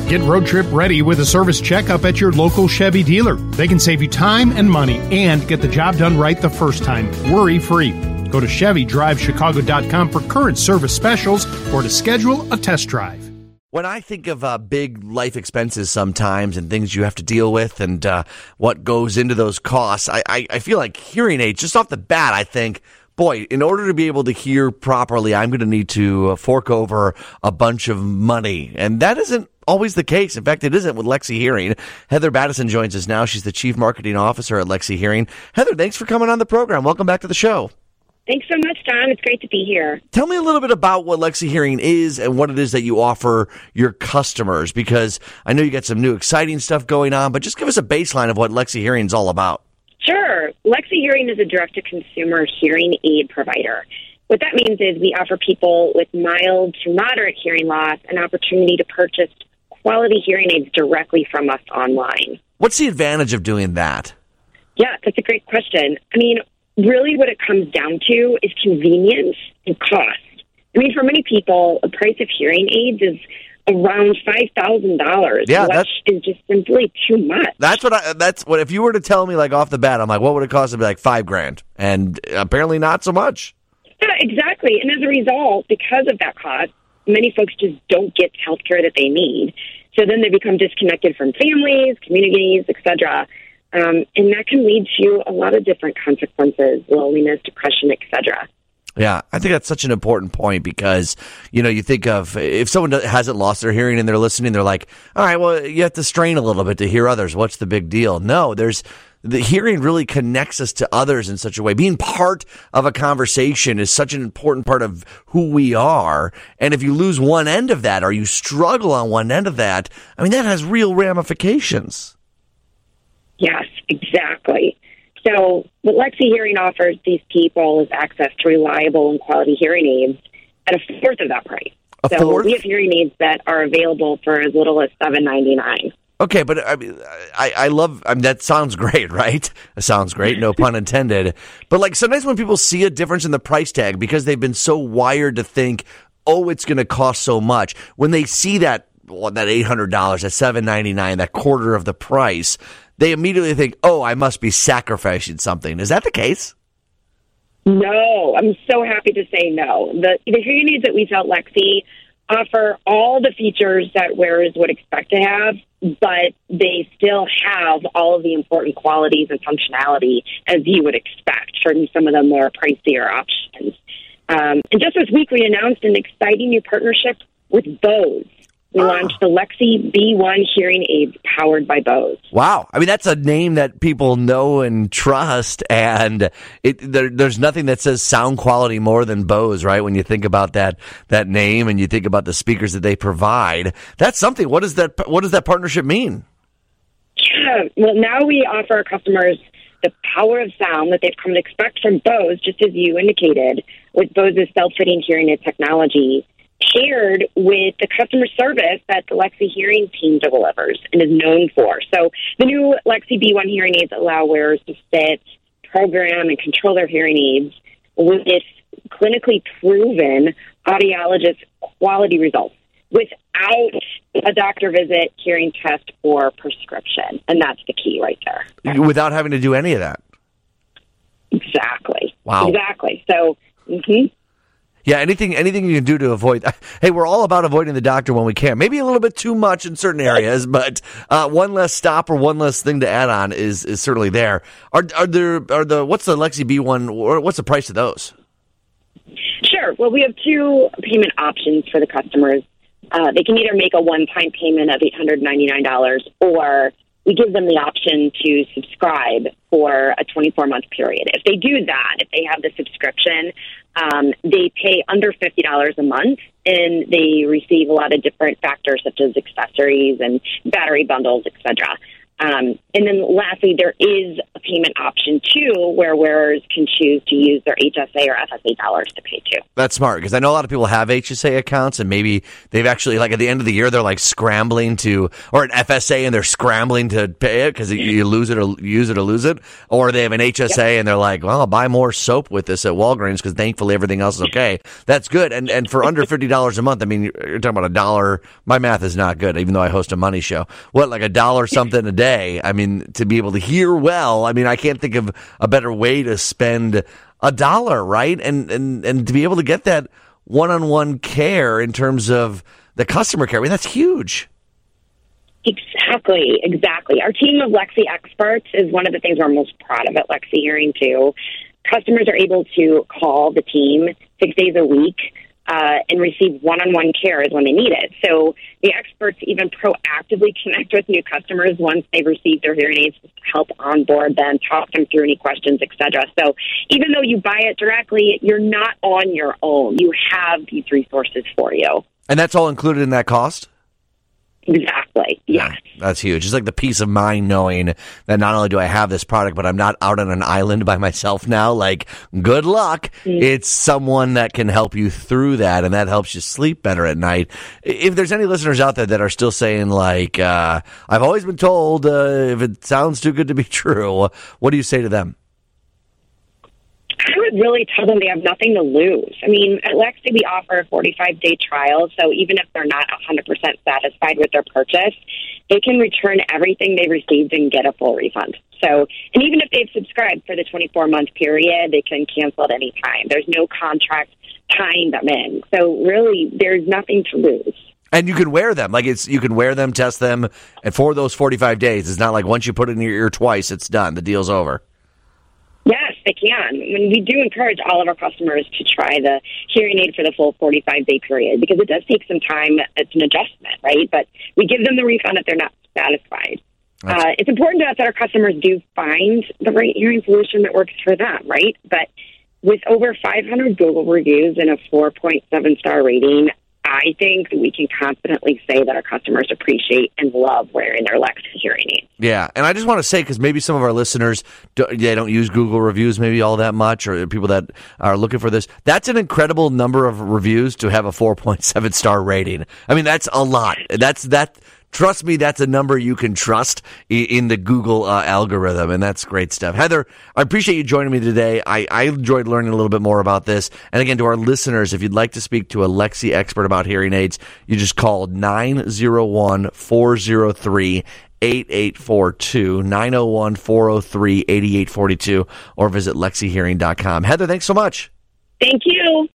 Get road trip ready with a service checkup at your local Chevy dealer. They can save you time and money and get the job done right the first time, worry-free. Go to ChevyDriveChicago.com for current service specials or to schedule a test drive. When I think of big life expenses sometimes and things you have to deal with and what goes into those costs, I feel like hearing aids, just off the bat, I think, boy, in order to be able to hear properly, I'm going to need to fork over a bunch of money. And that isn't always the case. In fact, it isn't with Lexi Hearing. Heather Battison joins us now. She's the Chief Marketing Officer at Lexi Hearing. Heather, thanks for coming on the program. Welcome back to the show. Thanks so much, John. It's great to be here. Tell me a little bit about what Lexi Hearing is and what it is that you offer your customers, because I know you got some new exciting stuff going on, but just give us a baseline of what Lexi Hearing is all about. Sure. Lexi Hearing is a direct-to-consumer hearing aid provider. What that means is we offer people with mild to moderate hearing loss an opportunity to purchase quality hearing aids directly from us online. What's the advantage of doing that? Yeah, that's a great question. I mean, really what it comes down to is convenience and cost. I mean, for many people, the price of hearing aids is around $5,000, which is just simply too much. That's what if you were to tell me like off the bat, I'm like, what would it cost to be like $5,000? And apparently not so much. Yeah, exactly. And as a result, because of that cost, many folks just don't get health care that they need. So then they become disconnected from families, communities, etc. And that can lead to a lot of different consequences, loneliness, depression, etc. Yeah, I think that's such an important point because, you know, you think of if someone hasn't lost their hearing and they're listening, they're like, all right, well, you have to strain a little bit to hear others. What's the big deal? No, the hearing really connects us to others in such a way. Being part of a conversation is such an important part of who we are. And if you lose one end of that or you struggle on one end of that, I mean, that has real ramifications. Yes, exactly. So what Lexi Hearing offers these people is access to reliable and quality hearing aids at a fourth of that price. We have hearing aids that are available for as little as $7.99. Okay, but I mean, I love. I mean, that sounds great, right? It sounds great, no pun intended. But like sometimes when people see a difference in the price tag because they've been so wired to think, oh, it's going to cost so much. When they see that $800, that $7.99, that quarter of the price, they immediately think, oh, I must be sacrificing something. Is that the case? No, I'm so happy to say no. The hearing aids that we sell at Lexi offer all the features that wearers would expect to have, but they still have all of the important qualities and functionality as you would expect from some of the more pricier options. And just this week, we announced an exciting new partnership with Bose. We launched the Lexi B1 hearing aids powered by Bose. Wow. I mean, that's a name that people know and trust, and there's nothing that says sound quality more than Bose, right? When you think about that name and you think about the speakers that they provide, that's something. What does that partnership mean? Yeah. Well, now we offer our customers the power of sound that they've come to expect from Bose, just as you indicated, with Bose's self-fitting hearing aid technology, paired with the customer service that the Lexi Hearing team delivers and is known for. So the new Lexi B1 hearing aids allow wearers to fit, program, and control their hearing aids with clinically proven audiologist quality results without a doctor visit, hearing test, or prescription. And that's the key right there. Without having to do any of that? Exactly. Wow. Exactly. So, Yeah, anything you can do to avoid. Hey, we're all about avoiding the doctor when we can. Maybe a little bit too much in certain areas, but one less stop or one less thing to add on is certainly there. What's the Lexi B1? Or what's the price of those? Sure. Well, we have two payment options for the customers. They can either make a one-time payment of $899, or we give them the option to subscribe for a 24-month period. If they do that, if they have the subscription, they pay under $50 a month, and they receive a lot of different factors such as accessories and battery bundles, etc. And then lastly, there is a payment option too, where wearers can choose to use their HSA or FSA dollars to pay too. That's smart, because I know a lot of people have HSA accounts, and maybe they've actually, like, at the end of the year, they're like scrambling to, or an FSA, and they're scrambling to pay it because you lose it or use it or lose it. Or they have an HSA and they're like, well, I'll buy more soap with this at Walgreens because thankfully everything else is okay. That's good. And for under $50 a month, I mean, you're talking about $1. My math is not good, even though I host a money show. What, like $1 something a day? I mean, to be able to hear well, I mean, I can't think of a better way to spend $1, right? And to be able to get that one-on-one care in terms of the customer care, I mean, that's huge. Exactly. Our team of Lexi experts is one of the things we're most proud of at Lexi Hearing too. Customers are able to call the team 6 days a week and receive one-on-one care when they need it. So the experts even proactively connect with new customers once they've received their hearing aids to help onboard them, talk them through any questions, etc. So even though you buy it directly, you're not on your own. You have these resources for you. And that's all included in that cost? Exactly. Yes. That's huge. It's like the peace of mind knowing that not only do I have this product, but I'm not out on an island by myself now. Like, good luck. Mm-hmm. It's someone that can help you through that, and that helps you sleep better at night. If there's any listeners out there that are still saying, like, I've always been told if it sounds too good to be true, what do you say to them? I would really tell them they have nothing to lose. I mean, at Lexi, we offer a 45-day trial, so even if they're not 100% satisfied with their purchase, they can return everything they received and get a full refund. So, and even if they've subscribed for the 24-month period, they can cancel at any time. There's no contract tying them in. So really, there's nothing to lose. And you can wear them. Like, you can wear them, test them, and for those 45 days, it's not like once you put it in your ear twice, it's done. The deal's over. Yes, they can. I mean, we do encourage all of our customers to try the hearing aid for the full 45-day period because it does take some time. It's an adjustment, right? But we give them the refund if they're not satisfied. It's important to us that our customers do find the right hearing solution that works for them, right? But with over 500 Google reviews and a 4.7-star rating, I think we can confidently say that our customers appreciate and love wearing their Lexi hearing aids. Yeah, and I just want to say, because maybe some of our listeners, they don't use Google reviews maybe all that much, or people that are looking for this, that's an incredible number of reviews to have a 4.7-star rating. I mean, that's a lot. Trust me, that's a number you can trust in the Google algorithm, and that's great stuff. Heather, I appreciate you joining me today. I enjoyed learning a little bit more about this. And again, to our listeners, if you'd like to speak to a Lexi expert about hearing aids, you just call 901-403-8842, 901-403-8842, or visit lexihearing.com. Heather, thanks so much. Thank you.